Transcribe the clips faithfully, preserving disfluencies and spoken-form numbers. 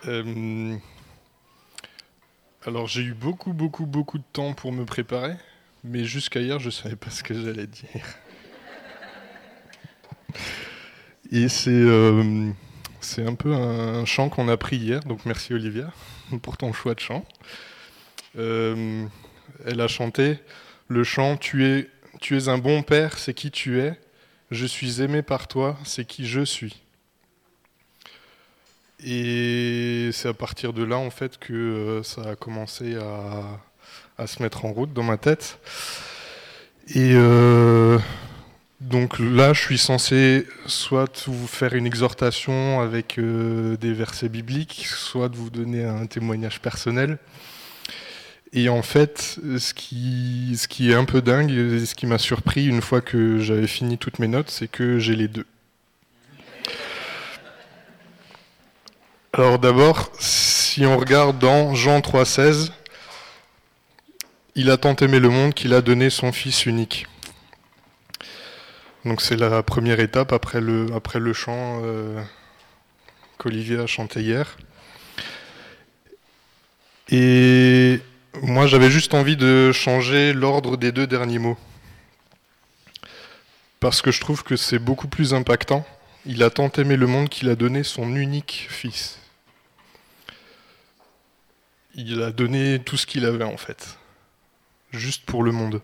Euh, alors j'ai eu beaucoup, beaucoup, beaucoup de temps pour me préparer, mais jusqu'à hier, je ne savais pas ce que j'allais dire. Et c'est, euh, c'est un peu un chant qu'on a pris hier, donc merci Olivia pour ton choix de chant. Euh, elle a chanté le chant « Tu es, tu es un bon père, c'est qui tu es. Je suis aimé par toi, c'est qui je suis. » Et c'est à partir de là, en fait, que euh, ça a commencé à, à se mettre en route dans ma tête. Et euh, donc là, je suis censé soit vous faire une exhortation avec euh, des versets bibliques, soit de vous donner un témoignage personnel. Et en fait, ce qui, ce qui est un peu dingue, et ce qui m'a surpris une fois que j'avais fini toutes mes notes, c'est que j'ai les deux. Alors d'abord, si on regarde dans Jean trois seize, il a tant aimé le monde qu'il a donné son Fils unique. Donc c'est la première étape après le, après le chant euh, qu'Olivier a chanté hier. Et moi j'avais juste envie de changer l'ordre des deux derniers mots. Parce que je trouve que c'est beaucoup plus impactant. Il a tant aimé le monde qu'il a donné son unique Fils. Il a donné tout ce qu'il avait en fait. Juste pour le monde.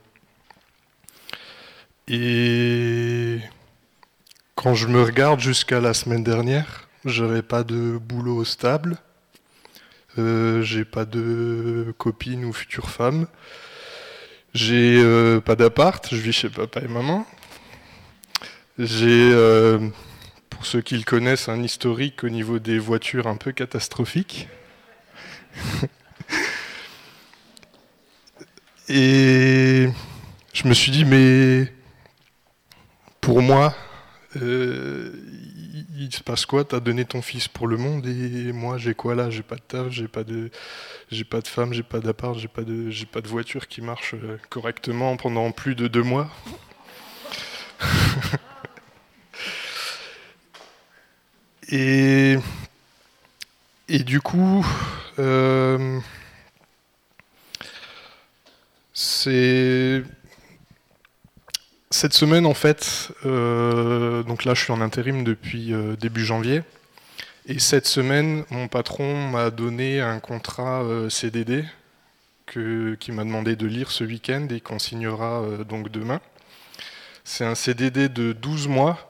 Et quand je me regarde jusqu'à la semaine dernière, j'avais pas de boulot stable, euh, j'ai pas de copine ou future femme, j'ai euh, pas d'appart, je vis chez papa et maman. J'ai, euh, pour ceux qui le connaissent, un historique au niveau des voitures un peu catastrophique. Et je me suis dit, mais pour moi, euh, il se passe quoi? T'as donné ton fils pour le monde et moi j'ai quoi là? J'ai pas de taf, j'ai pas de, j'ai pas de femme, j'ai pas d'appart, j'ai pas de, j'ai pas de voiture qui marche correctement pendant plus de deux mois. et et du coup, euh, c'est cette semaine en fait. Euh, donc là, je suis en intérim depuis euh, début janvier. Et cette semaine, mon patron m'a donné un contrat euh, C D D que, qui m'a demandé de lire ce week-end et qu'on signera euh, donc demain. C'est un C D D de douze mois.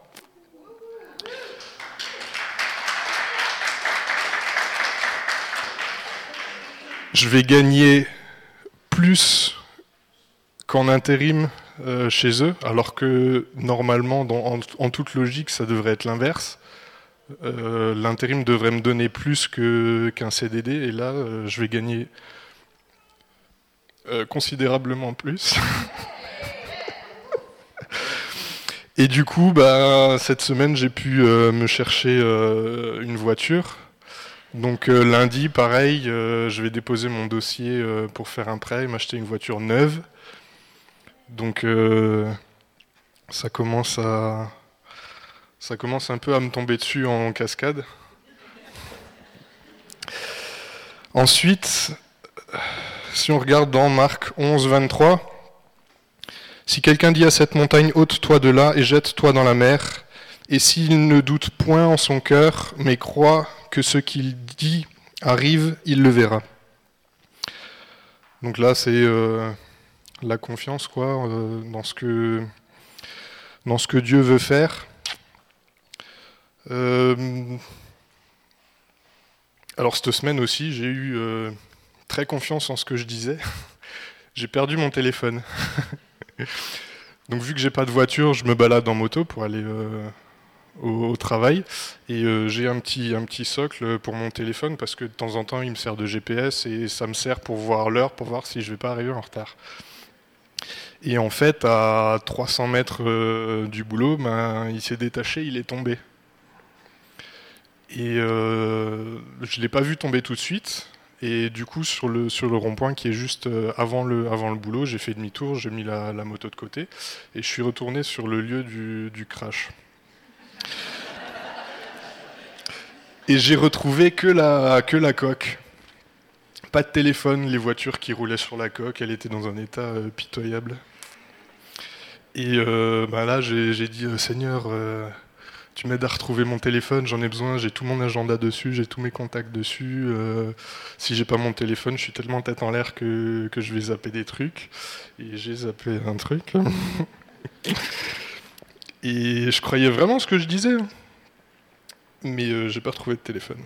Je vais gagner plus qu'en intérim euh, chez eux, alors que normalement, dans, en, en toute logique, ça devrait être l'inverse. Euh, l'intérim devrait me donner plus que, qu'un C D D, et là, euh, je vais gagner euh, considérablement plus. Et du coup, bah, cette semaine, j'ai pu euh, me chercher euh, une voiture. Donc euh, lundi, pareil, euh, je vais déposer mon dossier euh, pour faire un prêt et m'acheter une voiture neuve. Donc euh, ça commence à ça commence un peu à me tomber dessus en cascade. Ensuite, si on regarde dans Marc onze, vingt-trois, si quelqu'un dit à cette montagne, ôte-toi de là et jette-toi dans la mer, et s'il ne doute point en son cœur, mais croit que ce qu'il dit arrive, il le verra. Donc là, c'est euh, la confiance, quoi, euh, dans ce que dans ce que Dieu veut faire. Euh, alors cette semaine aussi, j'ai eu euh, très confiance en ce que je disais. J'ai perdu mon téléphone. Donc vu que j'ai pas de voiture, je me balade en moto pour aller euh, au, au travail. Et euh, j'ai un petit, un petit socle pour mon téléphone parce que de temps en temps, il me sert de G P S et ça me sert pour voir l'heure, pour voir si je vais pas arriver en retard. Et en fait, à trois cents mètres euh, du boulot, ben, il s'est détaché, il est tombé. Et euh, je ne l'ai pas vu tomber tout de suite. Et du coup, sur le, sur le rond-point qui est juste avant le, avant le boulot, j'ai fait demi-tour, j'ai mis la, la moto de côté et je suis retourné sur le lieu du, du crash. Et j'ai retrouvé que la, que la coque. Pas de téléphone, les voitures qui roulaient sur la coque, elle était dans un état euh, pitoyable. Et euh, bah là, j'ai, j'ai dit, euh, Seigneur, euh, tu m'aides à retrouver mon téléphone, j'en ai besoin, j'ai tout mon agenda dessus, j'ai tous mes contacts dessus. Euh, si j'ai pas mon téléphone, je suis tellement tête en l'air que, que je vais zapper des trucs. Et j'ai zappé un truc. Et je croyais vraiment ce que je disais. Mais euh, j'ai pas retrouvé de téléphone.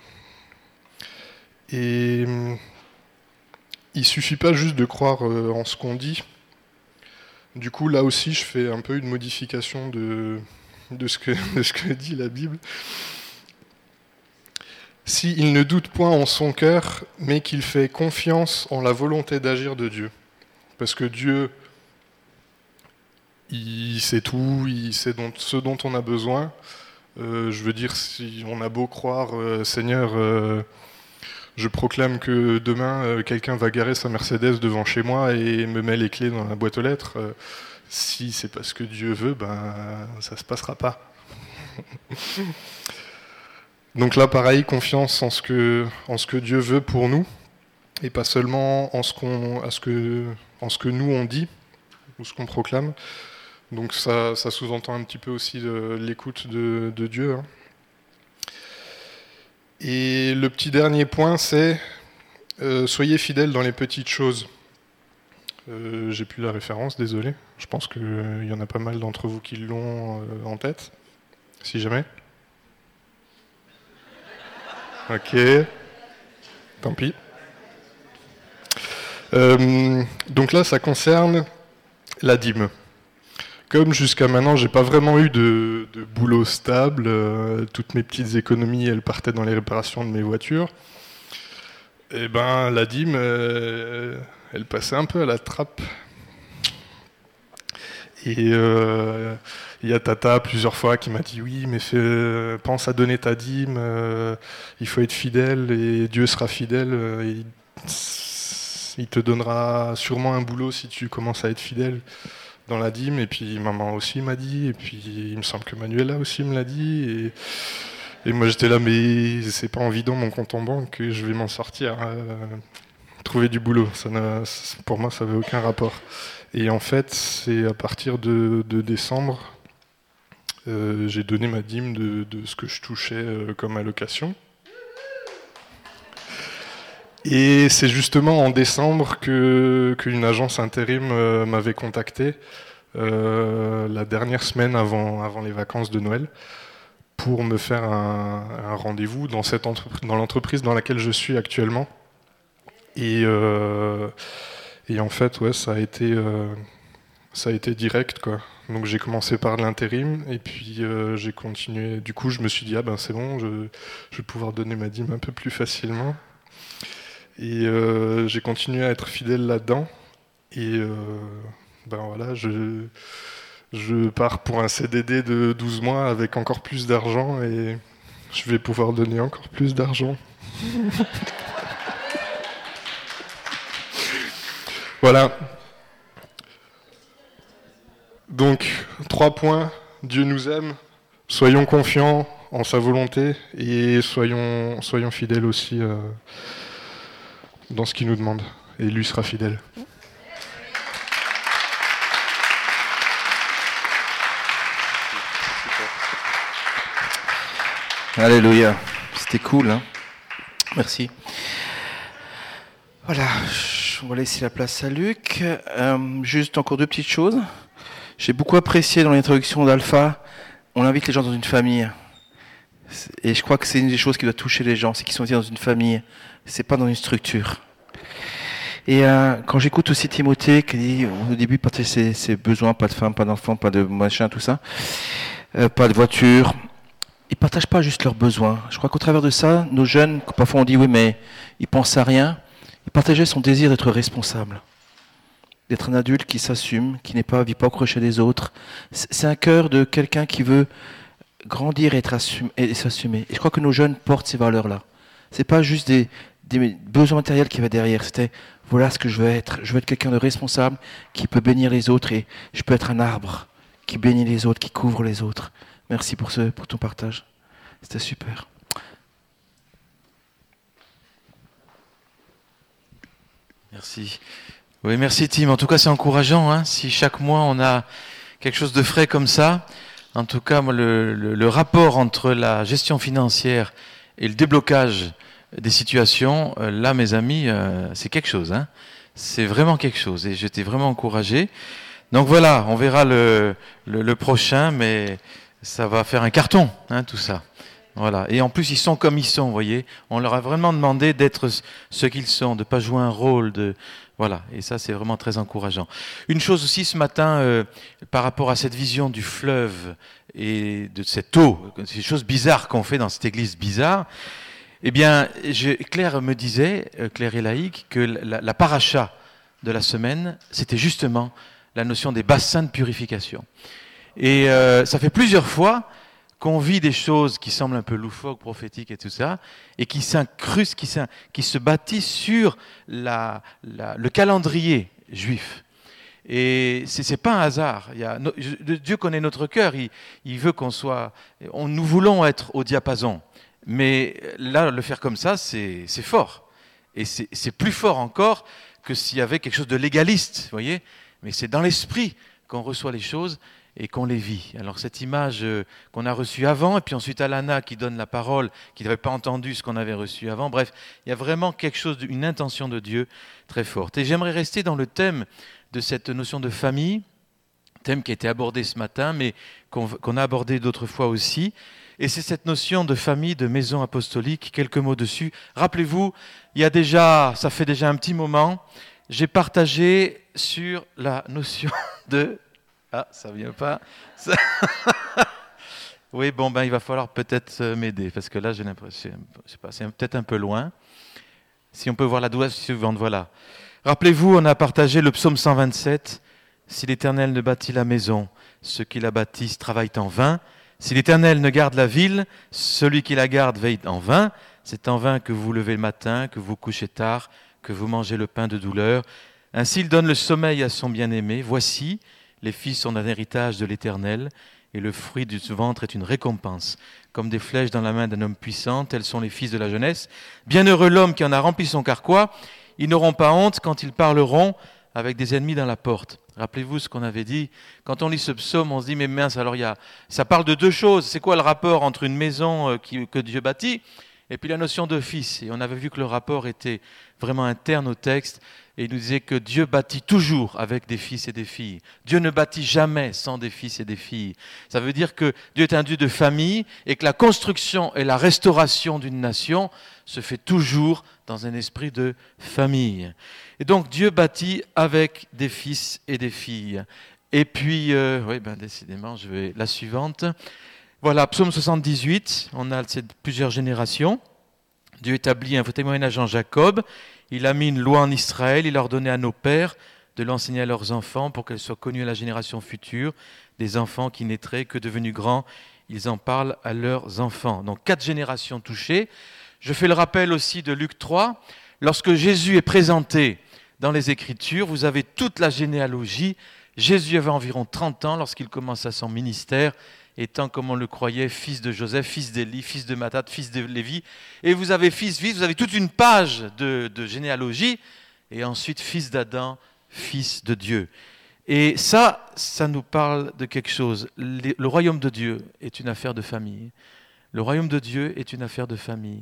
Et euh, il suffit pas juste de croire euh, en ce qu'on dit. Du coup, là aussi, je fais un peu une modification de, de, ce, que, de ce que dit la Bible. S'il ne doute point en son cœur, mais qu'il fait confiance en la volonté d'agir de Dieu. Parce que Dieu, il sait tout, il sait dont, ce dont on a besoin. Euh, je veux dire, si on a beau croire, euh, Seigneur, euh, je proclame que demain, euh, quelqu'un va garer sa Mercedes devant chez moi et me met les clés dans la boîte aux lettres. Euh, si c'est parce que Dieu veut, ben, ça se passera pas. Donc là, pareil, confiance en ce que, en ce que Dieu veut pour nous, et pas seulement en ce, qu'on, à ce que, en ce que nous on dit, ou ce qu'on proclame. Donc ça, ça sous-entend un petit peu aussi de, l'écoute de, de Dieu. Hein. Et le petit dernier point, c'est euh, soyez fidèles dans les petites choses. Euh, j'ai plus la référence, désolé. Je pense qu'il euh, y en a pas mal d'entre vous qui l'ont euh, en tête, si jamais. Ok, tant pis. Euh, donc là, ça concerne la dîme. Comme jusqu'à maintenant, j'ai pas vraiment eu de, de boulot stable, euh, toutes mes petites économies, elles partaient dans les réparations de mes voitures. Et ben, la dîme, euh, elle passait un peu à la trappe. Et il euh, y a Tata plusieurs fois qui m'a dit oui, mais fais, pense à donner ta dîme, euh, il faut être fidèle et Dieu sera fidèle. Euh, et il, il te donnera sûrement un boulot si tu commences à être fidèle dans la dîme. Et puis maman aussi m'a dit, et puis il me semble que Manuela aussi me l'a dit. Et, et moi j'étais là, mais c'est pas en vidant mon compte en banque que je vais m'en sortir. Euh, trouver du boulot, ça n'a, pour moi ça n'avait aucun rapport. Et en fait, c'est à partir de, de décembre, euh, j'ai donné ma dîme de, de ce que je touchais euh, comme allocation. Et c'est justement en décembre que, qu'une agence intérim euh, m'avait contacté, euh, la dernière semaine avant, avant les vacances de Noël, pour me faire un, un rendez-vous dans, cette entreprise, dans l'entreprise dans laquelle je suis actuellement. Et... Euh, Et en fait, ouais, ça a été, euh, ça a été direct, quoi. Donc j'ai commencé par l'intérim et puis euh, j'ai continué. Du coup, je me suis dit ah ben c'est bon, je, je vais pouvoir donner ma dîme un peu plus facilement. Et euh, j'ai continué à être fidèle là-dedans. Et euh, ben voilà, je, je pars pour un C D D de douze mois avec encore plus d'argent et je vais pouvoir donner encore plus d'argent. Voilà. Donc, trois points. Dieu nous aime. Soyons confiants en sa volonté et soyons, soyons fidèles aussi euh, dans ce qu'il nous demande. Et lui sera fidèle. Alléluia. C'était cool, hein? Merci. Voilà. On va laisser la place à Luc. Euh, juste encore deux petites choses. J'ai beaucoup apprécié dans l'introduction d'Alpha, on invite les gens dans une famille. Et je crois que c'est une des choses qui doit toucher les gens, c'est qu'ils sont dans une famille, c'est pas dans une structure. Et euh, quand j'écoute aussi Timothée, qui dit au début partager ses, ses besoins, pas de femme, pas d'enfant, pas de machin, tout ça, euh, pas de voiture, ils partagent pas juste leurs besoins. Je crois qu'au travers de ça, nos jeunes, parfois on dit oui mais ils pensent à rien, il partageait son désir d'être responsable, d'être un adulte qui s'assume, qui n'est pas, vit pas au crochet des autres. C'est un cœur de quelqu'un qui veut grandir et, être assumé, et s'assumer. Et je crois que nos jeunes portent ces valeurs-là. C'est pas juste des, des besoins matériels qui va derrière. C'était voilà ce que je veux être. Je veux être quelqu'un de responsable qui peut bénir les autres et je peux être un arbre qui bénit les autres, qui couvre les autres. Merci pour ce, pour ton partage. C'était super. Merci. Oui, merci Tim. En tout cas, c'est encourageant. Hein, si chaque mois on a quelque chose de frais comme ça, en tout cas, moi, le, le, le rapport entre la gestion financière et le déblocage des situations, euh, là, mes amis, euh, c'est quelque chose. Hein. C'est vraiment quelque chose. Et j'étais vraiment encouragé. Donc voilà, on verra le, le, le prochain, mais ça va faire un carton, hein, tout ça. Voilà. Et en plus, ils sont comme ils sont, vous voyez. On leur a vraiment demandé d'être ce qu'ils sont, de ne pas jouer un rôle de... Voilà. Et ça, c'est vraiment très encourageant. Une chose aussi, ce matin, euh, par rapport à cette vision du fleuve et de cette eau, ces choses bizarres qu'on fait dans cette église bizarre, eh bien, je, Claire me disait, Claire et Laïque, que la, la paracha de la semaine, c'était justement la notion des bassins de purification. Et euh, ça fait plusieurs fois qu'on vit des choses qui semblent un peu loufoques, prophétiques et tout ça, et qui s'incrustent, qui, qui se bâtissent sur la, la, le calendrier juif. Et c'est, c'est pas un hasard. Il y a, Dieu connaît notre cœur. Il, il veut qu'on soit. On, nous voulons être au diapason, mais là, le faire comme ça, c'est, c'est fort. Et c'est, c'est plus fort encore que s'il y avait quelque chose de légaliste, vous voyez. Mais c'est dans l'esprit qu'on reçoit les choses et qu'on les vit. Alors cette image qu'on a reçue avant, et puis ensuite Alana qui donne la parole, qui n'avait pas entendu ce qu'on avait reçu avant. Bref, il y a vraiment quelque chose, une intention de Dieu très forte. Et j'aimerais rester dans le thème de cette notion de famille, thème qui a été abordé ce matin, mais qu'on, qu'on a abordé d'autres fois aussi. Et c'est cette notion de famille, de maison apostolique. Quelques mots dessus. Rappelez-vous, il y a déjà, ça fait déjà un petit moment, j'ai partagé sur la notion de... Ah, ça vient pas. Ça... oui, bon, ben, il va falloir peut-être m'aider, parce que là, j'ai l'impression, je sais pas, c'est peut-être un peu loin. Si on peut voir la douze suivante, voilà. Rappelez-vous, on a partagé le psaume cent vingt-sept. Si l'Éternel ne bâtit la maison, ceux qui la bâtissent travaillent en vain. Si l'Éternel ne garde la ville, celui qui la garde veille en vain. C'est en vain que vous vous levez le matin, que vous couchez tard, que vous mangez le pain de douleur. Ainsi il donne le sommeil à son bien-aimé. Voici, les fils sont un héritage de l'Éternel, et le fruit du ventre est une récompense. Comme des flèches dans la main d'un homme puissant, tels sont les fils de la jeunesse. Bienheureux l'homme qui en a rempli son carquois. Ils n'auront pas honte quand ils parleront avec des ennemis dans la porte. Rappelez-vous ce qu'on avait dit. Quand on lit ce psaume, on se dit, mais mince, alors il y a... ça parle de deux choses. C'est quoi le rapport entre une maison qui... que Dieu bâtit et puis la notion de fils? Et on avait vu que le rapport était vraiment interne au texte. Et il nous disait que Dieu bâtit toujours avec des fils et des filles. Dieu ne bâtit jamais sans des fils et des filles. Ça veut dire que Dieu est un Dieu de famille et que la construction et la restauration d'une nation se fait toujours dans un esprit de famille. Et donc Dieu bâtit avec des fils et des filles. Et puis, euh, oui, ben décidément, je vais la suivante. Voilà, psaume soixante-dix-huit, on a plusieurs générations. Dieu établit un témoignage en Jacob. Il a mis une loi en Israël, il a ordonné à nos pères de l'enseigner à leurs enfants pour qu'elle soit connue à la génération future, des enfants qui naîtraient, que devenus grands, ils en parlent à leurs enfants. Donc quatre générations touchées. Je fais le rappel aussi de Luc trois. Lorsque Jésus est présenté dans les Écritures, vous avez toute la généalogie. Jésus avait environ trente ans lorsqu'il commença son ministère, étant, comme on le croyait, fils de Joseph, fils d'Élie, fils de Matthat, fils de Lévi. Et vous avez fils, fils, vous avez toute une page de, de généalogie. Et ensuite, fils d'Adam, fils de Dieu. Et ça, ça nous parle de quelque chose. Le, le royaume de Dieu est une affaire de famille. Le royaume de Dieu est une affaire de famille.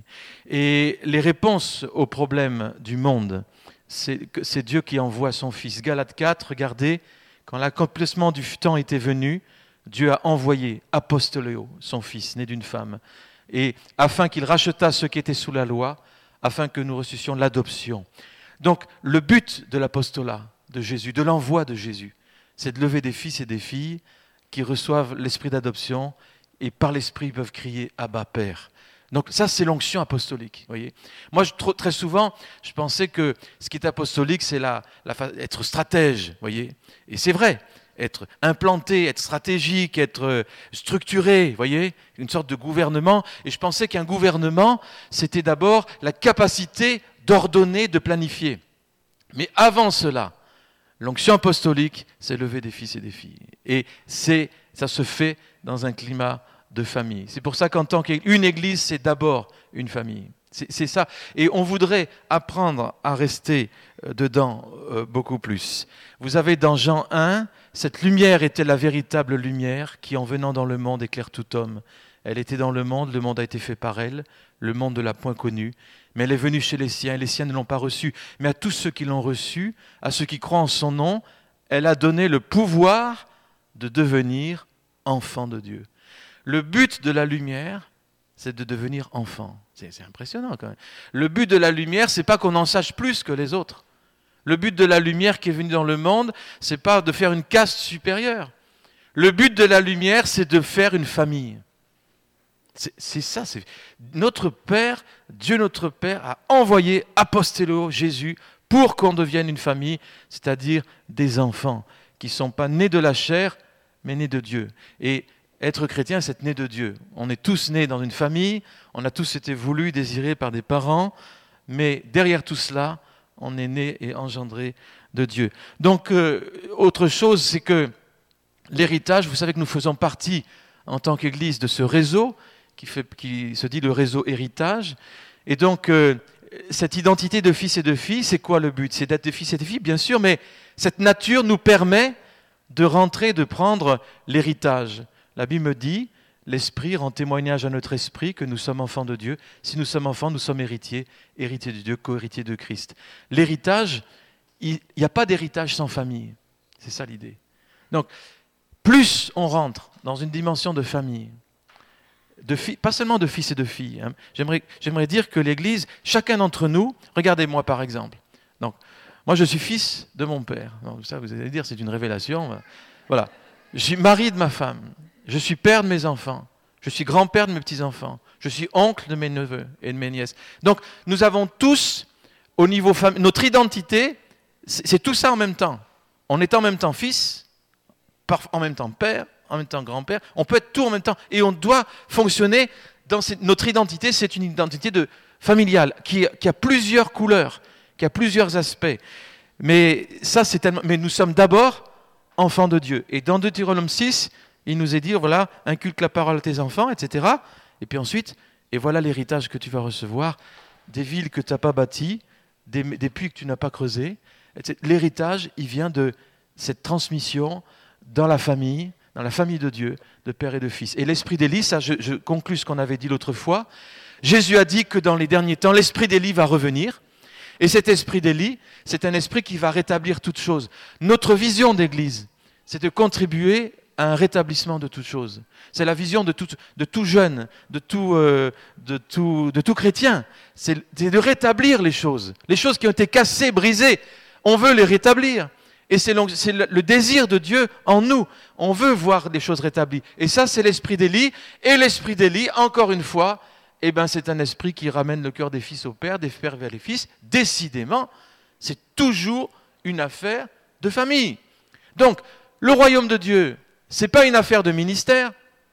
Et les réponses aux problèmes du monde, c'est, c'est Dieu qui envoie son Fils. Galates quatre, regardez, quand l'accomplissement du temps était venu, Dieu a envoyé Apostoléo, son fils, né d'une femme, et afin qu'il rachetât ceux qui étaient sous la loi, afin que nous reçussions l'adoption. Donc, le but de l'apostolat de Jésus, de l'envoi de Jésus, c'est de lever des fils et des filles qui reçoivent l'esprit d'adoption et par l'esprit ils peuvent crier « Abba, Père ». Donc ça, c'est l'onction apostolique. Voyez. Moi, je, trop, très souvent, je pensais que ce qui est apostolique, c'est la, la, être stratège. Voyez. Et c'est vrai. Être implanté, être stratégique, être structuré, voyez, une sorte de gouvernement. Et je pensais qu'un gouvernement, c'était d'abord la capacité d'ordonner, de planifier. Mais avant cela, l'onction apostolique, c'est lever des fils et des filles. Et c'est, ça se fait dans un climat de famille. C'est pour ça qu'en tant qu'une église, c'est d'abord une famille. C'est, c'est ça. Et on voudrait apprendre à rester dedans euh, beaucoup plus. Vous avez dans Jean un, cette lumière était la véritable lumière qui, en venant dans le monde, éclaire tout homme. Elle était dans le monde, le monde a été fait par elle, le monde ne l'a point connue, mais elle est venue chez les siens, et les siens ne l'ont pas reçue. Mais à tous ceux qui l'ont reçue, à ceux qui croient en son nom, elle a donné le pouvoir de devenir enfants de Dieu. Le but de la lumière, c'est de devenir enfant. C'est, c'est impressionnant quand même. Le but de la lumière, c'est pas qu'on en sache plus que les autres. Le but de la lumière qui est venue dans le monde, c'est pas de faire une caste supérieure. Le but de la lumière, c'est de faire une famille. C'est, c'est ça. C'est... Notre Père, Dieu notre Père, a envoyé Apostello, Jésus, pour qu'on devienne une famille, c'est-à-dire des enfants qui ne sont pas nés de la chair, mais nés de Dieu. Et être chrétien, c'est être né de Dieu. On est tous nés dans une famille, on a tous été voulus, désirés par des parents, mais derrière tout cela, on est né et engendré de Dieu. Donc, euh, autre chose, c'est que l'héritage, vous savez que nous faisons partie, en tant qu'Église, de ce réseau qui, fait, qui se dit le réseau héritage. Et donc, euh, cette identité de fils et de filles, c'est quoi le but ? C'est d'être des fils et des filles, bien sûr, mais cette nature nous permet de rentrer, de prendre l'héritage. La Bible me dit, l'Esprit rend témoignage à notre esprit que nous sommes enfants de Dieu. Si nous sommes enfants, nous sommes héritiers, héritiers de Dieu, co-héritiers de Christ. L'héritage, il n'y a pas d'héritage sans famille. C'est ça l'idée. Donc, plus on rentre dans une dimension de famille, de fi- pas seulement de fils et de filles, hein. j'aimerais, j'aimerais dire que l'Église, chacun d'entre nous, regardez-moi par exemple. Donc, moi je suis fils de mon père. Donc, ça vous allez dire, c'est une révélation. Voilà. Je suis mari de ma femme. Je suis père de mes enfants. Je suis grand-père de mes petits-enfants. Je suis oncle de mes neveux et de mes nièces. Donc, nous avons tous, au niveau famille, notre identité, c'est, c'est tout ça en même temps. On est en même temps fils, en même temps père, en même temps grand-père. On peut être tout en même temps. Et on doit fonctionner dans cette, notre identité, c'est une identité de, familiale qui, qui a plusieurs couleurs, qui a plusieurs aspects. Mais ça, c'est tellement. Mais nous sommes d'abord enfants de Dieu. Et dans Deutéronome six, il nous est dit, voilà, inculque la parole à tes enfants, et cetera. Et puis ensuite, et voilà l'héritage que tu vas recevoir, des villes que tu n'as pas bâties, des, des puits que tu n'as pas creusés. Et cetera. L'héritage, il vient de cette transmission dans la famille, dans la famille de Dieu, de père et de fils. Et l'esprit d'Élie, ça, je, je conclus ce qu'on avait dit l'autre fois. Jésus a dit que dans les derniers temps, l'esprit d'Élie va revenir. Et cet esprit d'Élie, c'est un esprit qui va rétablir toutes choses. Notre vision d'Église, c'est de contribuer à un rétablissement de toutes choses. C'est la vision de tout, de tout jeune, de tout, euh, de, tout, de tout chrétien. C'est, c'est de rétablir les choses. Les choses qui ont été cassées, brisées, on veut les rétablir. Et c'est, le, c'est le, le désir de Dieu en nous. On veut voir les choses rétablies. Et ça, c'est l'esprit d'Élie. Et l'esprit d'Élie, encore une fois, eh ben, c'est un esprit qui ramène le cœur des fils au père, des pères vers les fils. Décidément, c'est toujours une affaire de famille. Donc, le royaume de Dieu, ce n'est pas une affaire de ministère.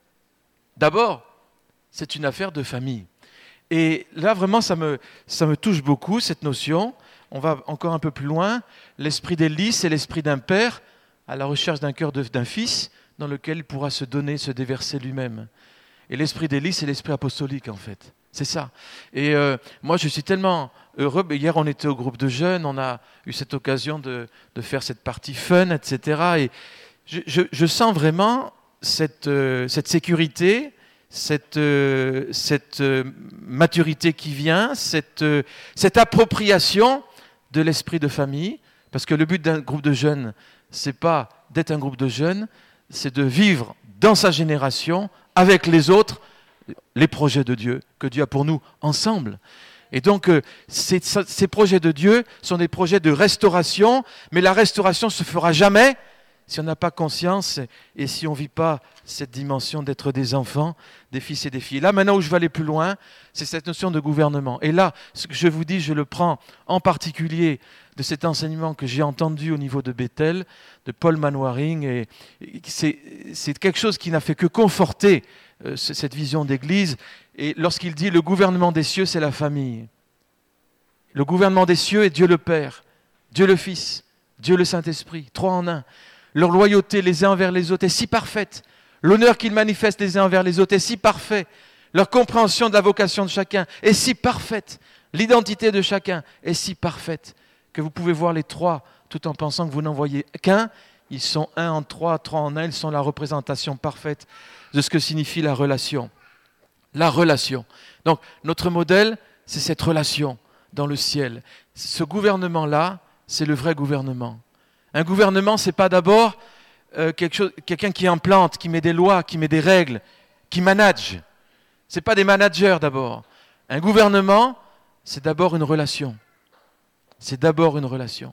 D'abord, c'est une affaire de famille. Et là, vraiment, ça me, ça me touche beaucoup, cette notion. On va encore un peu plus loin. L'esprit d'Élie, c'est l'esprit d'un père à la recherche d'un cœur de, d'un fils dans lequel il pourra se donner, se déverser lui-même. Et l'esprit d'Élie, c'est l'esprit apostolique, en fait. C'est ça. Et euh, moi, je suis tellement heureux. Hier, on était au groupe de jeunes, on a eu cette occasion de, de faire cette partie fun, et cetera. Et je, je, je sens vraiment cette, euh, cette sécurité, cette, euh, cette euh, maturité qui vient, cette, euh, cette appropriation de l'esprit de famille. Parce que le but d'un groupe de jeunes, c'est pas d'être un groupe de jeunes, c'est de vivre dans sa génération, avec les autres, les projets de Dieu que Dieu a pour nous ensemble. Et donc, euh, ces, ces projets de Dieu sont des projets de restauration, mais la restauration ne se fera jamais si on n'a pas conscience et si on ne vit pas cette dimension d'être des enfants, des fils et des filles. Là, maintenant où je vais aller plus loin, c'est cette notion de gouvernement. Et là, ce que je vous dis, je le prends en particulier de cet enseignement que j'ai entendu au niveau de Bethel, de Paul Manwaring. Et c'est, c'est quelque chose qui n'a fait que conforter euh, cette vision d'Église. Et lorsqu'il dit « le gouvernement des cieux, c'est la famille ». Le gouvernement des cieux est Dieu le Père, Dieu le Fils, Dieu le Saint-Esprit, trois en un. Leur loyauté les uns envers les autres est si parfaite. L'honneur qu'ils manifestent les uns envers les autres est si parfait. Leur compréhension de la vocation de chacun est si parfaite. L'identité de chacun est si parfaite que vous pouvez voir les trois tout en pensant que vous n'en voyez qu'un. Ils sont un en trois, trois en un. Ils sont la représentation parfaite de ce que signifie la relation. La relation. Donc, notre modèle, c'est cette relation dans le ciel. Ce gouvernement-là, c'est le vrai gouvernement. Un gouvernement, ce n'est pas d'abord euh, quelque chose, quelqu'un qui implante, qui met des lois, qui met des règles, qui manage. Ce n'est pas des managers d'abord. Un gouvernement, c'est d'abord une relation. C'est d'abord une relation.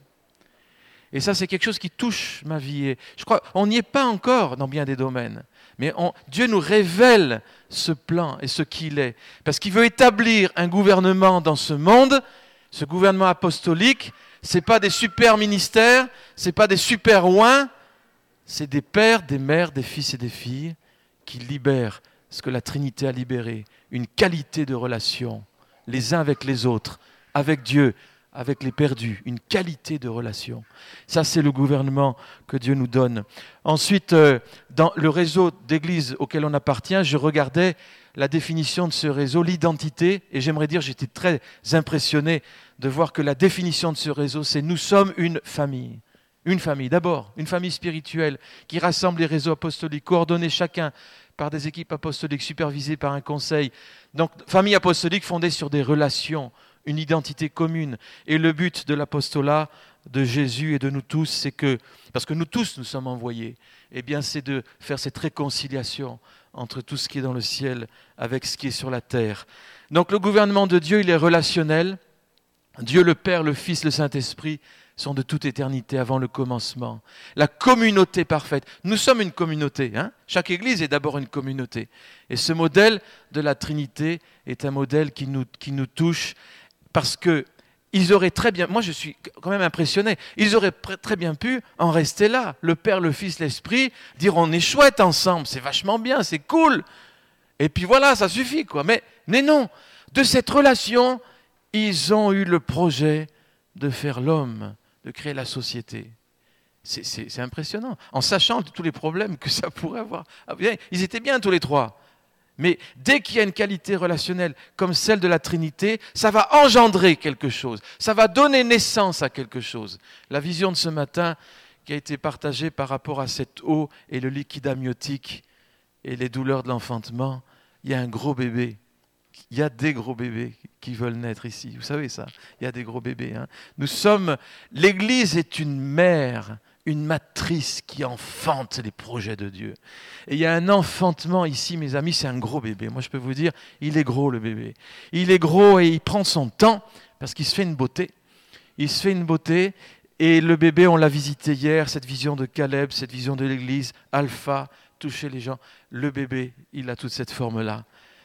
Et ça, c'est quelque chose qui touche ma vie. Et je crois qu'on n'y est pas encore dans bien des domaines. Mais on, Dieu nous révèle ce plan et ce qu'il est. Parce qu'il veut établir un gouvernement dans ce monde. Ce gouvernement apostolique, ce n'est pas des super ministères, ce n'est pas des super oins. C'est des pères, des mères, des fils et des filles qui libèrent ce que la Trinité a libéré. Une qualité de relation, les uns avec les autres, avec Dieu, avec les perdus, une qualité de relation. Ça, c'est le gouvernement que Dieu nous donne. Ensuite, euh, dans le réseau d'églises auquel on appartient, je regardais la définition de ce réseau, l'identité, et j'aimerais dire, j'étais très impressionné de voir que la définition de ce réseau, c'est « nous sommes une famille ». Une famille, d'abord, une famille spirituelle qui rassemble les réseaux apostoliques, coordonnés chacun par des équipes apostoliques, supervisées par un conseil. Donc, famille apostolique fondée sur des relations, une identité commune. Et le but de l'apostolat de Jésus et de nous tous, c'est que, parce que nous tous nous sommes envoyés, eh bien c'est de faire cette réconciliation entre tout ce qui est dans le ciel avec ce qui est sur la terre. Donc le gouvernement de Dieu, il est relationnel. Dieu le Père, le Fils, le Saint-Esprit sont de toute éternité avant le commencement. La communauté parfaite. Nous sommes une communauté. Hein ? Chaque église est d'abord une communauté. Et ce modèle de la Trinité est un modèle qui nous, qui nous touche. Parce qu'ils auraient très bien, moi je suis quand même impressionné, ils auraient très bien pu en rester là, le Père, le Fils, l'Esprit, dire on est chouette ensemble, c'est vachement bien, c'est cool. Et puis voilà, ça suffit quoi. Mais, mais non, de cette relation, ils ont eu le projet de faire l'homme, de créer la société. C'est, c'est, c'est impressionnant, en sachant tous les problèmes que ça pourrait avoir. Ils étaient bien tous les trois. Mais dès qu'il y a une qualité relationnelle comme celle de la Trinité, ça va engendrer quelque chose, ça va donner naissance à quelque chose. La vision de ce matin qui a été partagée par rapport à cette eau et le liquide amniotique et les douleurs de l'enfantement, il y a un gros bébé, il y a des gros bébés qui veulent naître ici, vous savez ça, il y a des gros bébés. Hein. Nous sommes, l'Église est une mère, une matrice qui enfante les projets de Dieu. Et il y a un enfantement ici, mes amis, c'est un gros bébé. Moi, je peux vous dire, il est gros, le bébé. Il est gros et il prend son temps parce qu'il se fait une beauté. Il se fait une beauté et le bébé, on l'a visité hier, cette vision de Caleb, cette vision de l'Église, alpha, toucher les gens. Le bébé, il a toute cette forme-là.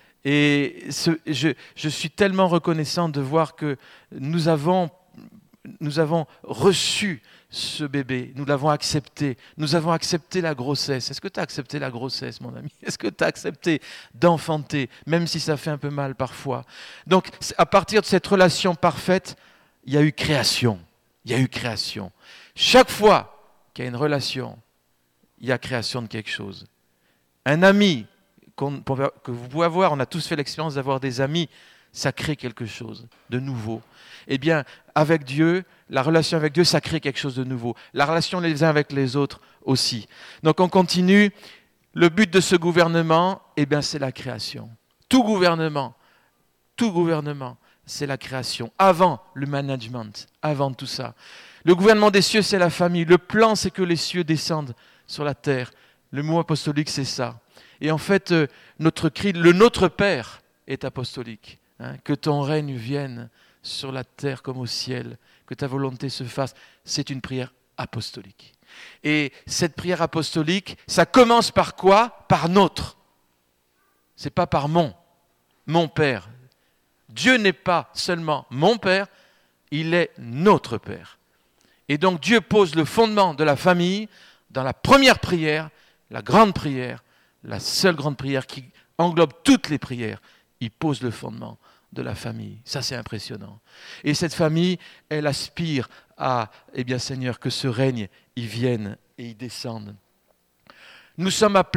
Et ce, je, je suis tellement reconnaissant de voir que nous avons, nous avons reçu ce bébé, nous l'avons accepté, nous avons accepté la grossesse. Est-ce que tu as accepté la grossesse, mon ami ? Est-ce que tu as accepté d'enfanter, même si ça fait un peu mal parfois ? Donc, à partir de cette relation parfaite, il y a eu création. Il y a eu création. Chaque fois qu'il y a une relation, il y a création de quelque chose. Un ami qu'on, que vous pouvez avoir, on a tous fait l'expérience d'avoir des amis, ça crée quelque chose de nouveau. Eh bien, avec Dieu, la relation avec Dieu, ça crée quelque chose de nouveau. La relation les uns avec les autres aussi. Donc on continue. Le but de ce gouvernement, eh bien, c'est la création. Tout gouvernement, tout gouvernement, c'est la création. Avant le management, avant tout ça. Le gouvernement des cieux, c'est la famille. Le plan, c'est que les cieux descendent sur la terre. Le mot apostolique, c'est ça. Et en fait, notre cri, le Notre Père est apostolique. Hein, que ton règne vienne sur la terre comme au ciel, que ta volonté se fasse. C'est une prière apostolique. Et cette prière apostolique, ça commence par quoi ? Par notre. C'est pas par mon. Mon Père. Dieu n'est pas seulement mon Père, il est notre Père. Et donc Dieu pose le fondement de la famille dans la première prière, la grande prière, la seule grande prière qui englobe toutes les prières. Il pose le fondement de la famille. Ça, c'est impressionnant. Et cette famille, elle aspire à, eh bien, Seigneur, que ce règne, il vienne et il descende. Nous sommes appelés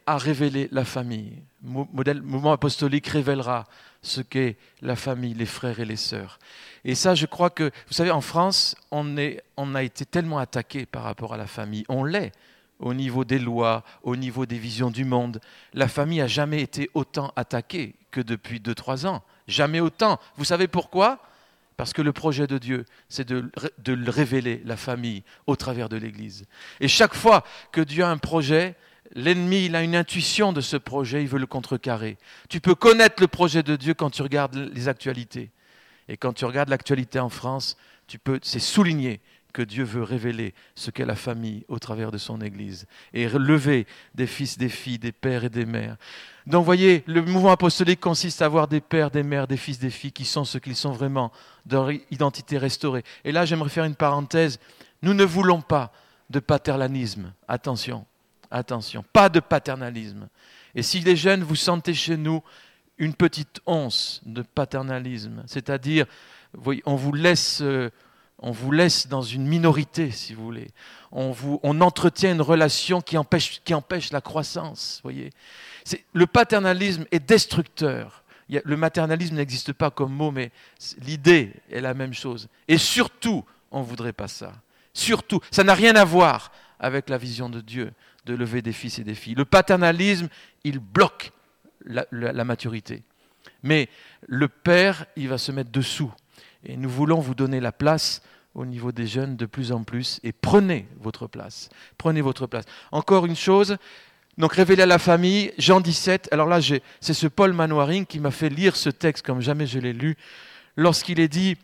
à révéler la famille. Modèle, mouvement apostolique révélera ce qu'est la famille, les frères et les sœurs. Et ça, je crois que, vous savez, en France, on, est, on a été tellement attaqué par rapport à la famille. On l'est au niveau des lois, au niveau des visions du monde. La famille n'a jamais été autant attaquée que depuis deux trois ans. Jamais autant. Vous savez pourquoi ? Parce que le projet de Dieu, c'est de, de révéler la famille au travers de l'Église. Et chaque fois que Dieu a un projet, l'ennemi, il a une intuition de ce projet, il veut le contrecarrer. Tu peux connaître le projet de Dieu quand tu regardes les actualités. Et quand tu regardes l'actualité en France, tu peux, c'est souligné que Dieu veut révéler ce qu'est la famille au travers de son Église. Et lever des fils, des filles, des pères et des mères. Donc vous voyez, le mouvement apostolique consiste à avoir des pères, des mères, des fils, des filles qui sont ce qu'ils sont vraiment, leur identité restaurée. Et là, j'aimerais faire une parenthèse. Nous ne voulons pas de paternalisme. Attention, attention, pas de paternalisme. Et si les jeunes, vous sentez chez nous une petite once de paternalisme, c'est-à-dire, on vous laisse... Euh, On vous laisse dans une minorité, si vous voulez. On, vous, on entretient une relation qui empêche, qui empêche la croissance. Voyez. C'est, le paternalisme est destructeur. Il y a, le maternalisme n'existe pas comme mot, mais l'idée est la même chose. Et surtout, on ne voudrait pas ça. Surtout, ça n'a rien à voir avec la vision de Dieu, de lever des fils et des filles. Le paternalisme, il bloque la, la, la maturité. Mais le père, il va se mettre dessous. Et nous voulons vous donner la place au niveau des jeunes de plus en plus. Et prenez votre place. Prenez votre place. Encore une chose, donc révéler à la famille, Jean dix-sept. Alors là, j'ai, c'est ce Paul Manwaring qui m'a fait lire ce texte comme jamais je l'ai lu. Lorsqu'il est dit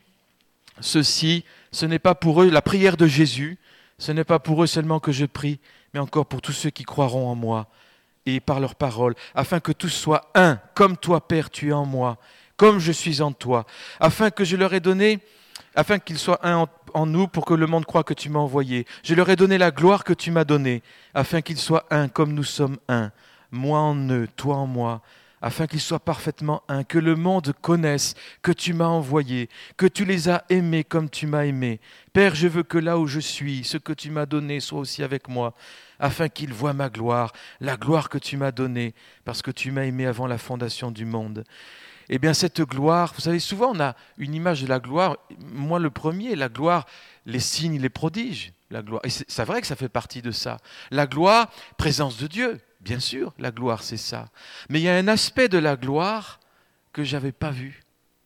ceci, ce n'est pas pour eux la prière de Jésus, ce n'est pas pour eux seulement que je prie, mais encore pour tous ceux qui croiront en moi et par leur parole, afin que tous soient un, comme toi, Père, tu es en moi, comme je suis en toi, afin que je leur ai donné, afin qu'ils soient un en, en nous, pour que le monde croie que tu m'as envoyé. Je leur ai donné la gloire que tu m'as donnée, afin qu'ils soient un, comme nous sommes un, moi en eux, toi en moi, afin qu'ils soient parfaitement un, que le monde connaisse que tu m'as envoyé, que tu les as aimés comme tu m'as aimé. Père, je veux que là où je suis, ce que tu m'as donné soit aussi avec moi, afin qu'ils voient ma gloire, la gloire que tu m'as donnée, parce que tu m'as aimé avant la fondation du monde. Eh bien, cette gloire, vous savez, souvent on a une image de la gloire, moi le premier, la gloire, les signes, les prodiges, la gloire. Et c'est, c'est vrai que ça fait partie de ça. La gloire, présence de Dieu, bien sûr, la gloire c'est ça. Mais il y a un aspect de la gloire que je n'avais pas vu.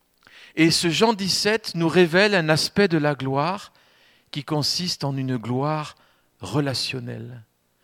Et ce Jean dix-sept nous révèle un aspect de la gloire qui consiste en une gloire relationnelle.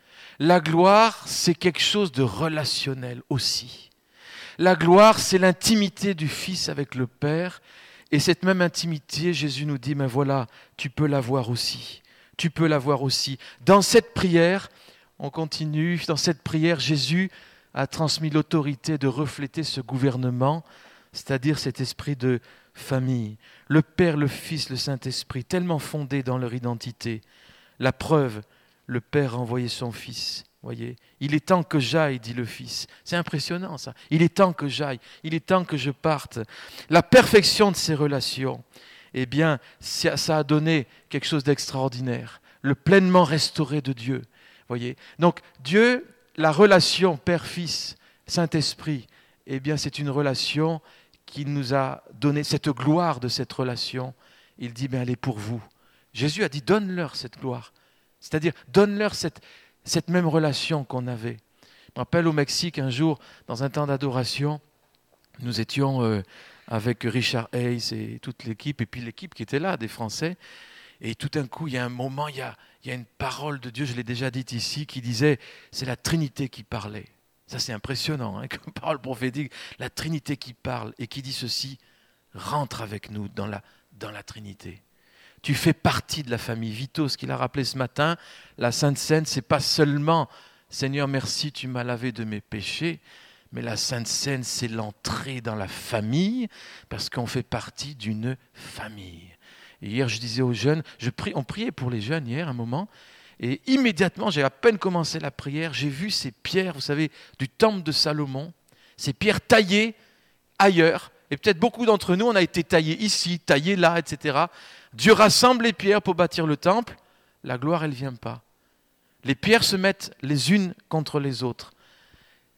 La gloire, c'est quelque chose de relationnel aussi. La gloire, c'est l'intimité du Fils avec le Père. Et cette même intimité, Jésus nous dit, mais voilà, tu peux l'avoir aussi. Tu peux l'avoir aussi. Dans cette prière, on continue, dans cette prière, Jésus a transmis l'autorité de refléter ce gouvernement, c'est-à-dire cet esprit de famille. Le Père, le Fils, le Saint-Esprit, tellement fondés dans leur identité. La preuve, le Père a envoyé son Fils. Voyez, il est temps que j'aille, dit le Fils. C'est impressionnant ça. Il est temps que j'aille, il est temps que je parte. La perfection de ces relations, eh bien, ça, ça a donné quelque chose d'extraordinaire. Le pleinement restauré de Dieu. Voyez, donc Dieu, la relation Père-Fils, Saint-Esprit, eh bien, c'est une relation qui nous a donné cette gloire de cette relation. Il dit, ben, elle est pour vous. Jésus a dit, donne-leur cette gloire. C'est-à-dire, donne-leur cette cette même relation qu'on avait. Je me rappelle au Mexique, un jour, dans un temps d'adoration, nous étions euh, avec Richard Hayes et toute l'équipe, et puis l'équipe qui était là, des Français, et tout d'un coup, il y a un moment, il y a, il y a une parole de Dieu, je l'ai déjà dite ici, qui disait, c'est la Trinité qui parlait. Ça, c'est impressionnant, hein, comme parole prophétique, la Trinité qui parle, et qui dit ceci, rentre avec nous dans la, dans la Trinité. Tu fais partie de la famille. Vito, ce qu'il a rappelé ce matin, la Sainte Seine, ce n'est pas seulement « Seigneur, merci, tu m'as lavé de mes péchés », mais la Sainte Seine, c'est l'entrée dans la famille, parce qu'on fait partie d'une famille. Et hier, je disais aux jeunes, je prie, on priait pour les jeunes hier, un moment, et immédiatement, j'ai à peine commencé la prière, j'ai vu ces pierres, vous savez, du temple de Salomon, ces pierres taillées ailleurs, et peut-être beaucoup d'entre nous, on a été taillés ici, taillés là, et cetera. Dieu rassemble les pierres pour bâtir le temple, la gloire, elle ne vient pas. Les pierres se mettent les unes contre les autres.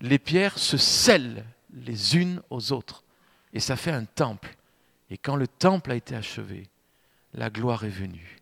les pierres se scellent les unes aux autres. Et ça fait un temple. Et quand le temple a été achevé, la gloire est venue.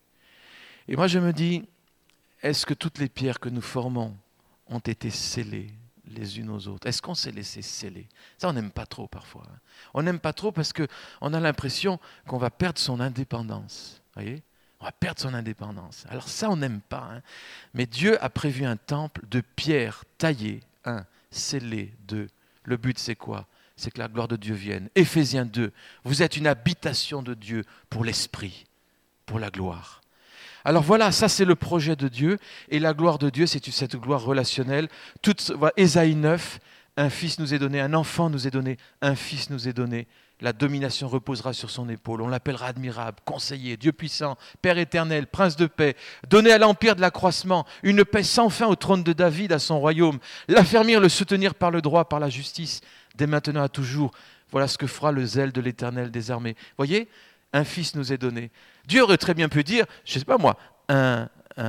Et moi je me dis, est-ce que toutes les pierres que nous formons ont été scellées les unes aux autres? Est-ce qu'on s'est laissé sceller? Ça, on n'aime pas trop parfois. On n'aime pas trop parce qu'on a l'impression qu'on va perdre son indépendance. Voyez? On va perdre son indépendance. Alors ça, on n'aime pas. Hein. Mais Dieu a prévu un temple de pierres taillées, un, scellées, deux. Le but, c'est quoi? C'est que la gloire de Dieu vienne. Éphésiens deux, vous êtes une habitation de Dieu pour l'esprit, pour la gloire. Alors voilà, ça c'est le projet de Dieu. Et la gloire de Dieu, c'est cette gloire relationnelle. Toute, voilà, Ésaïe neuf, un fils nous est donné, un enfant nous est donné, un fils nous est donné. La domination reposera sur son épaule. On l'appellera admirable, conseiller, Dieu puissant, Père éternel, prince de paix. Donner à l'empire de l'accroissement, une paix sans fin au trône de David, à son royaume. L'affermir, le soutenir par le droit, par la justice, dès maintenant à toujours. Voilà ce que fera le zèle de l'Éternel des armées. Voyez, un fils nous est donné. Dieu aurait très bien pu dire, je ne sais pas moi, un,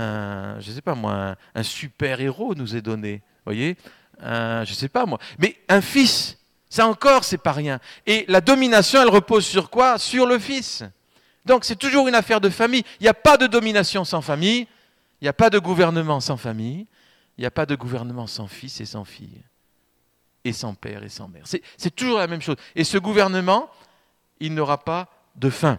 un, je sais pas moi, un, un super-héros nous est donné. Voyez, un, je ne sais pas moi. Mais un fils, ça encore, c'est pas rien. Et la domination, elle repose sur quoi? Sur le fils. Donc c'est toujours une affaire de famille. Il n'y a pas de domination sans famille. Il n'y a pas de gouvernement sans famille. Il n'y a pas de gouvernement sans fils et sans fille. Et sans père et sans mère. C'est, c'est toujours la même chose. Et ce gouvernement, il n'aura pas de fin.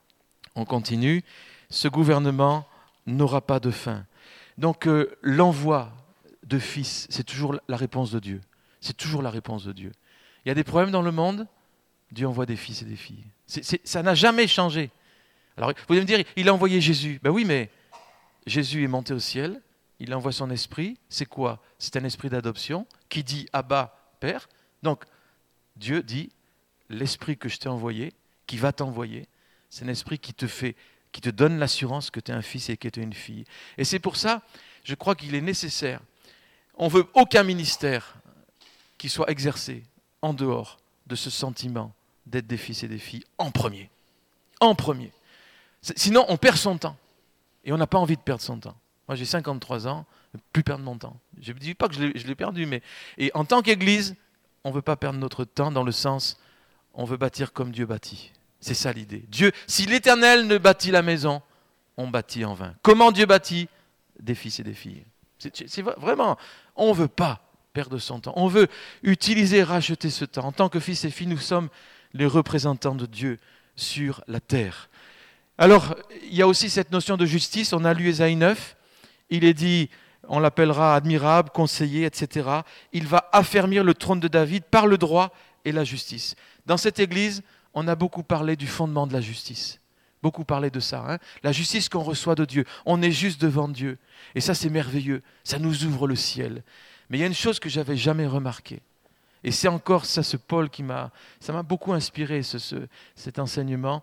On continue. Ce gouvernement n'aura pas de fin. Donc euh, l'envoi de fils, c'est toujours la réponse de Dieu. C'est toujours la réponse de Dieu. Il y a des problèmes dans le monde, Dieu envoie des fils et des filles. C'est, c'est, ça n'a jamais changé. Alors vous allez me dire, il a envoyé Jésus. Ben oui, mais Jésus est monté au ciel, il envoie son esprit. C'est quoi? C'est un esprit d'adoption qui dit Abba, Père. Donc Dieu dit, l'esprit que je t'ai envoyé, qui va t'envoyer, c'est un esprit qui te fait, qui te donne l'assurance que tu es un fils et que tu es une fille. Et c'est pour ça, je crois qu'il est nécessaire. On ne veut aucun ministère qui soit exercé en dehors de ce sentiment d'être des fils et des filles en premier. En premier. C'est, sinon, on perd son temps. Et on n'a pas envie de perdre son temps. Moi, j'ai cinquante-trois ans, je ne veux plus perdre mon temps. Je ne dis pas que je l'ai, je l'ai perdu, mais... Et en tant qu'Église, on ne veut pas perdre notre temps dans le sens, on veut bâtir comme Dieu bâtit. C'est ça l'idée. Dieu, si l'Éternel ne bâtit la maison, on bâtit en vain. Comment Dieu bâtit? Des fils et des filles. C'est, c'est vraiment, on ne veut pas perdre son temps. On veut utiliser et racheter ce temps. En tant que fils et filles, nous sommes les représentants de Dieu sur la terre. Alors, il y a aussi cette notion de justice. On a lu Ésaïe neuf. Il est dit, on l'appellera admirable, conseiller, et cetera. Il va affermir le trône de David par le droit et la justice. Dans cette église, on a beaucoup parlé du fondement de la justice. Beaucoup parlé de ça. Hein. La justice qu'on reçoit de Dieu. On est juste devant Dieu. Et ça, c'est merveilleux. Ça nous ouvre le ciel. Mais il y a une chose que je n'avais jamais remarquée. Et c'est encore ça, ce Paul, qui m'a, ça m'a beaucoup inspiré, ce, ce, cet enseignement.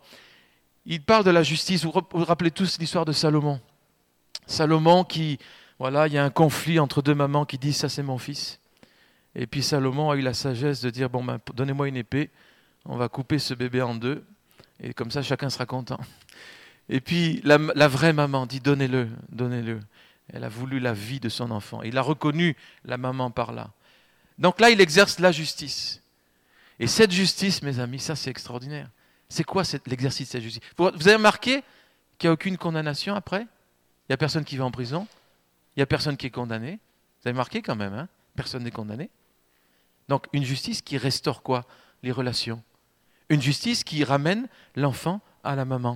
Il parle de la justice. Vous vous rappelez tous l'histoire de Salomon. Salomon qui, voilà, il y a un conflit entre deux mamans qui disent « ça c'est mon fils ». Et puis Salomon a eu la sagesse de dire « bon, ben, donnez-moi une épée, on va couper ce bébé en deux, et comme ça chacun sera content ». Et puis la, la vraie maman dit « donnez-le, donnez-le ». Elle a voulu la vie de son enfant. Il a reconnu la maman par là. Donc là, il exerce la justice. Et cette justice, mes amis, ça c'est extraordinaire. C'est quoi cette, l'exercice de cette justice? Vous avez remarqué qu'il n'y a aucune condamnation après? Il n'y a personne qui va en prison? Il n'y a personne qui est condamné? Vous avez remarqué quand même, hein? Personne n'est condamné. Donc une justice qui restaure quoi? Les relations. Une justice qui ramène l'enfant à la maman.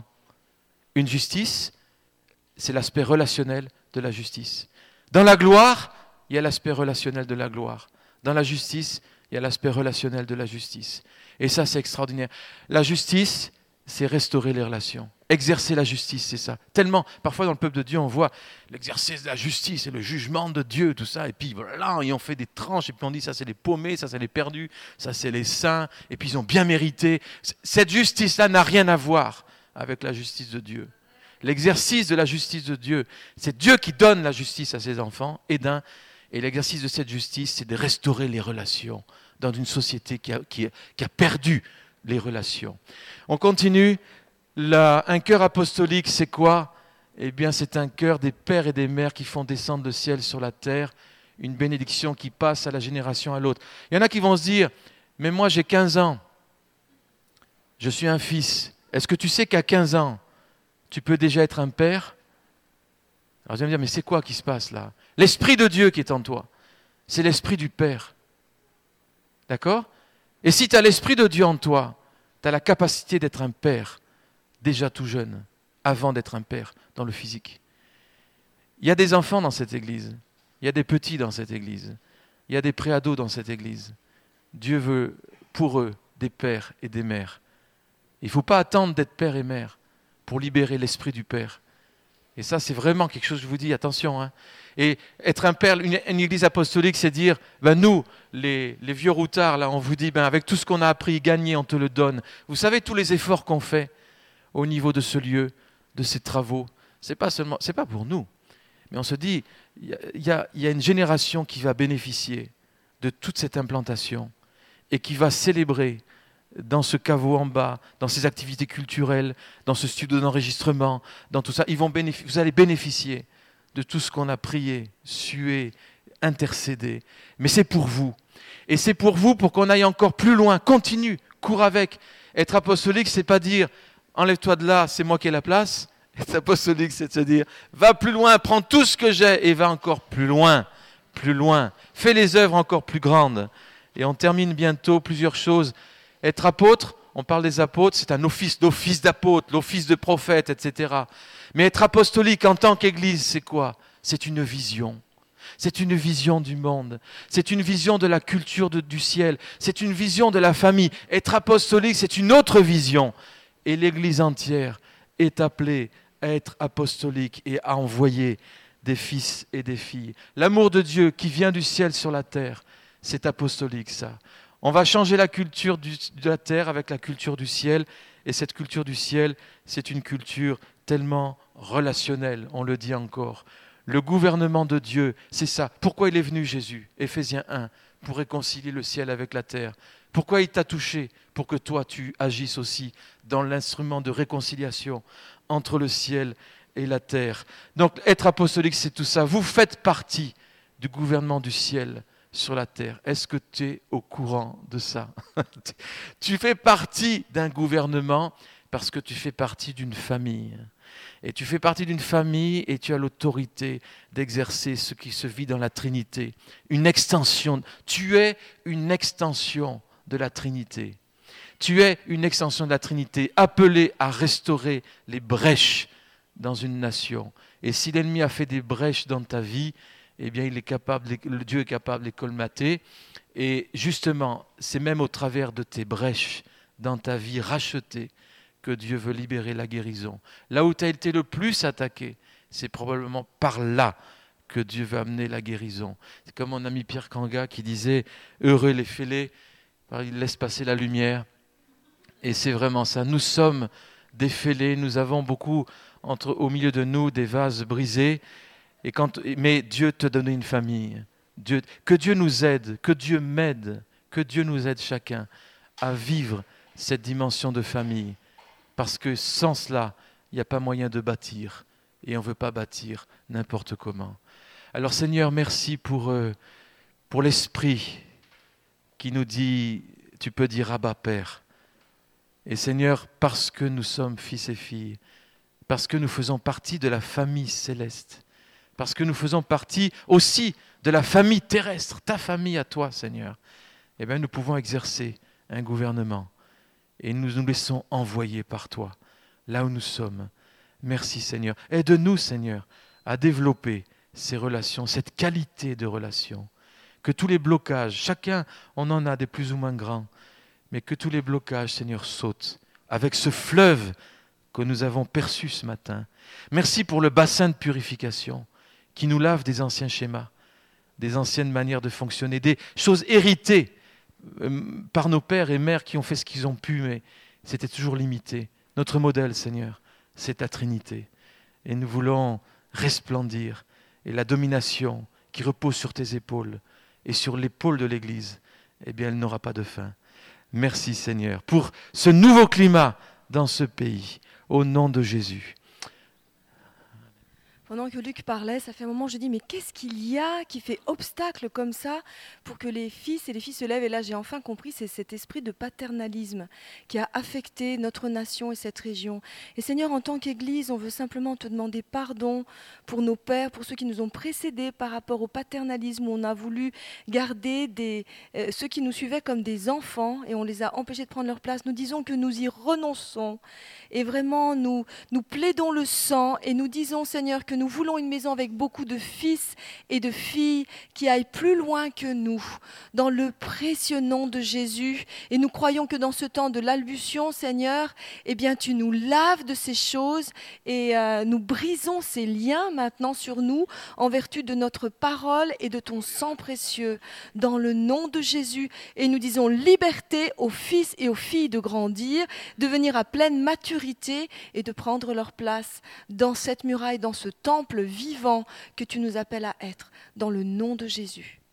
Une justice, c'est l'aspect relationnel de la justice. Dans la gloire, il y a l'aspect relationnel de la gloire. Dans la justice, il y a l'aspect relationnel de la justice. Et ça, c'est extraordinaire. La justice, c'est restaurer les relations. Exercer la justice, c'est ça. Tellement, parfois dans le peuple de Dieu, on voit l'exercice de la justice et le jugement de Dieu, tout ça. Et puis voilà, ils ont fait des tranches et puis on dit ça c'est les paumés, ça c'est les perdus, ça c'est les saints. Et puis ils ont bien mérité. Cette justice-là n'a rien à voir avec la justice de Dieu. L'exercice de la justice de Dieu, c'est Dieu qui donne la justice à ses enfants, et d'un, et l'exercice de cette justice, c'est de restaurer les relations dans une société qui a, qui a, qui a perdu les relations. On continue. La, un cœur apostolique, c'est quoi? Eh bien, c'est un cœur des pères et des mères qui font descendre le ciel sur la terre, une bénédiction qui passe à la génération à l'autre. Il y en a qui vont se dire, mais moi j'ai quinze ans, je suis un fils. Est-ce que tu sais qu'à quinze ans, tu peux déjà être un père? Alors vous allez me dire, mais c'est quoi qui se passe là? L'Esprit de Dieu qui est en toi, c'est l'Esprit du Père. D'accord? Et si tu as l'Esprit de Dieu en toi, tu as la capacité d'être un père, déjà tout jeune, avant d'être un père dans le physique. Il y a des enfants dans cette église, il y a des petits dans cette église, il y a des préados dans cette église. Dieu veut pour eux des pères et des mères. Il ne faut pas attendre d'être père et mère pour libérer l'Esprit du Père. Et ça, c'est vraiment quelque chose, je vous dis, attention. Hein. Et être un père, une, une église apostolique, c'est dire, ben nous, les, les vieux routards, là, on vous dit, ben avec tout ce qu'on a appris, gagné, on te le donne. Vous savez, tous les efforts qu'on fait au niveau de ce lieu, de ces travaux, c'est pas seulement, c'est pas pour nous. Mais on se dit, il y, y, y a une génération qui va bénéficier de toute cette implantation et qui va célébrer dans ce caveau en bas, dans ces activités culturelles, dans ce studio d'enregistrement, dans tout ça, ils vont bénéfic- vous allez bénéficier de tout ce qu'on a prié, sué, intercédé. Mais c'est pour vous. Et c'est pour vous pour qu'on aille encore plus loin. Continue, cours avec. Être apostolique, c'est pas dire « enlève-toi de là, c'est moi qui ai la place ». Être apostolique, c'est de se dire « va plus loin, prends tout ce que j'ai et va encore plus loin, plus loin. Fais les œuvres encore plus grandes. » Et on termine bientôt plusieurs choses. Être apôtre, on parle des apôtres, c'est un office d'office d'apôtre, l'office de prophète, et cetera. Mais être apostolique en tant qu'Église, c'est quoi? C'est une vision. C'est une vision du monde. C'est une vision de la culture de, du ciel. C'est une vision de la famille. Être apostolique, c'est une autre vision. Et l'Église entière est appelée à être apostolique et à envoyer des fils et des filles. L'amour de Dieu qui vient du ciel sur la terre, c'est apostolique ça. On va changer la culture du, de la terre avec la culture du ciel. Et cette culture du ciel, c'est une culture tellement relationnelle, on le dit encore. Le gouvernement de Dieu, c'est ça. Pourquoi il est venu Jésus? Éphésiens un, pour réconcilier le ciel avec la terre. Pourquoi il t'a touché? Pour que toi tu agisses aussi dans l'instrument de réconciliation entre le ciel et la terre. Donc être apostolique, c'est tout ça. Vous faites partie du gouvernement du ciel sur la terre. Est-ce que tu es au courant de ça? Tu fais partie d'un gouvernement parce que tu fais partie d'une famille. Et tu fais partie d'une famille et tu as l'autorité d'exercer ce qui se vit dans la Trinité. Une extension. Tu es une extension de la Trinité. Tu es une extension de la Trinité, appelée à restaurer les brèches dans une nation. Et si l'ennemi a fait des brèches dans ta vie, eh bien, il est capable, le Dieu est capable de les colmater. Et justement, c'est même au travers de tes brèches dans ta vie rachetée que Dieu veut libérer la guérison. Là où tu as été le plus attaqué, c'est probablement par là que Dieu veut amener la guérison. C'est comme mon ami Pierre Kanga qui disait « Heureux les fêlés, car ils laissent passer la lumière ». Et c'est vraiment ça. Nous sommes des fêlés, nous avons beaucoup entre, au milieu de nous des vases brisés. Et quand, mais Dieu te donne une famille. Dieu, que Dieu nous aide, que Dieu m'aide, que Dieu nous aide chacun à vivre cette dimension de famille. Parce que sans cela, il n'y a pas moyen de bâtir. Et on ne veut pas bâtir n'importe comment. Alors Seigneur, merci pour, euh, pour l'Esprit qui nous dit, tu peux dire Abba Père. Et Seigneur, parce que nous sommes fils et filles, parce que nous faisons partie de la famille céleste, parce que nous faisons partie aussi de la famille terrestre, ta famille à toi, Seigneur, eh bien, nous pouvons exercer un gouvernement et nous nous laissons envoyer par toi, là où nous sommes. Merci, Seigneur. Aide-nous, Seigneur, à développer ces relations, cette qualité de relation. Que tous les blocages, chacun, on en a des plus ou moins grands, mais que tous les blocages, Seigneur, sautent avec ce fleuve que nous avons perçu ce matin. Merci pour le bassin de purification qui nous lave des anciens schémas, des anciennes manières de fonctionner, des choses héritées par nos pères et mères qui ont fait ce qu'ils ont pu, mais c'était toujours limité. Notre modèle, Seigneur, c'est ta Trinité. Et nous voulons resplendir. Et la domination qui repose sur tes épaules et sur l'épaule de l'Église, eh bien, elle n'aura pas de fin. Merci, Seigneur, pour ce nouveau climat dans ce pays. Au nom de Jésus. Pendant que Luc parlait, ça fait un moment, je dis, mais qu'est-ce qu'il y a qui fait obstacle comme ça pour que les fils et les filles se lèvent? Et là, j'ai enfin compris, c'est cet esprit de paternalisme qui a affecté notre nation et cette région. Et Seigneur, en tant qu'Église, on veut simplement te demander pardon pour nos pères, pour ceux qui nous ont précédés par rapport au paternalisme, où on a voulu garder des, euh, ceux qui nous suivaient comme des enfants et on les a empêchés de prendre leur place. Nous disons que nous y renonçons et vraiment nous, nous plaidons le sang et nous disons, Seigneur, que nous voulons une maison avec beaucoup de fils et de filles qui aillent plus loin que nous, dans le précieux nom de Jésus. Et nous croyons que dans ce temps de l'albution, Seigneur, eh bien, tu nous laves de ces choses et euh, nous brisons ces liens maintenant sur nous en vertu de notre parole et de ton sang précieux, dans le nom de Jésus. Et nous disons liberté aux fils et aux filles de grandir, de venir à pleine maturité et de prendre leur place dans cette muraille, dans ce temple vivant que tu nous appelles à être, dans le nom de Jésus.